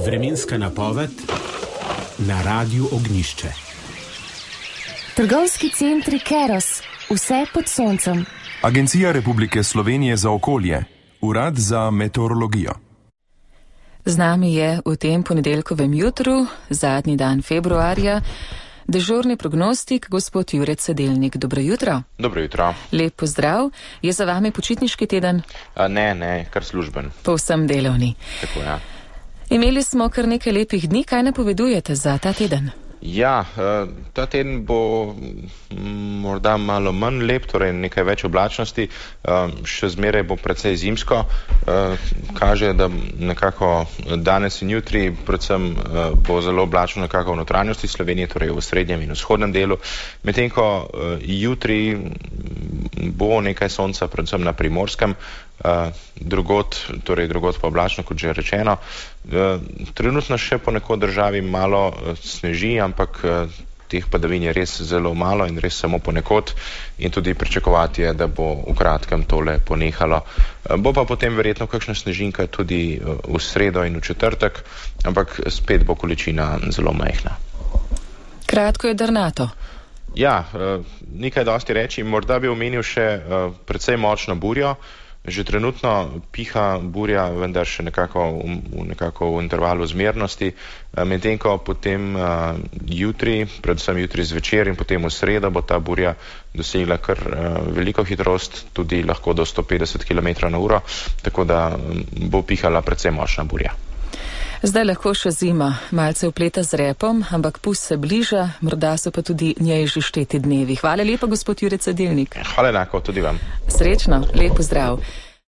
Vremenska napoved na Radiu Ognjišče. Trgovski centri Keros, vse pod soncem. Agencija Republike Slovenije za okolje, Urad za meteorologijo. Z nami je v tem ponedeljkovem jutru, zadnji dan februarja, dežurni prognostik gospod Jure Cedelnik. Dobro jutro. Dobro jutro. Lep pozdrav. Je za vami počitniški teden? Ne, kar služben. Povsem delovni. Tako, ja. Imeli smo kar nekaj lepih dni. Kaj napovedujete za ta teden? Ja, ta teden bo morda malo manj lep, torej nekaj več oblačnosti, še zmeraj bo precej zimsko, kaže, da nekako danes in jutri predvsem bo zelo oblačno nekako v notranjosti Slovenije, torej v srednjem in vzhodnem delu, medtem ko jutri bo nekaj sonca predvsem na Primorskem, drugod pa oblačno, kot že rečeno. Trenutno še ponekod državi malo sneži, ampak teh padavin je res zelo malo in res samo ponekod in tudi pričakovati je, da bo v kratkem tole ponehalo. Bo pa potem verjetno kakšna snežinka tudi v sredo in v četrtek, ampak spet bo količina zelo majhna. Kratko je drnato. Ja, nekaj dosti reči, morda bi omenil še precej močno burjo. Že trenutno piha burja, vendar še nekako v intervalu zmernosti, medtem ko potem jutri, predvsem jutri zvečer in potem v sredo bo ta burja dosegla kar veliko hitrost, tudi lahko do 150 km/h, tako da bo pihala precej močna burja. Zdaj lahko še zima malce vpleta z repom, ampak pust se bliža, morda so pa tudi njej že šteti dnevi. Hvala lepa, gospod Jure Cedelnik. Hvala enako, tudi vam. Srečno, lep pozdrav.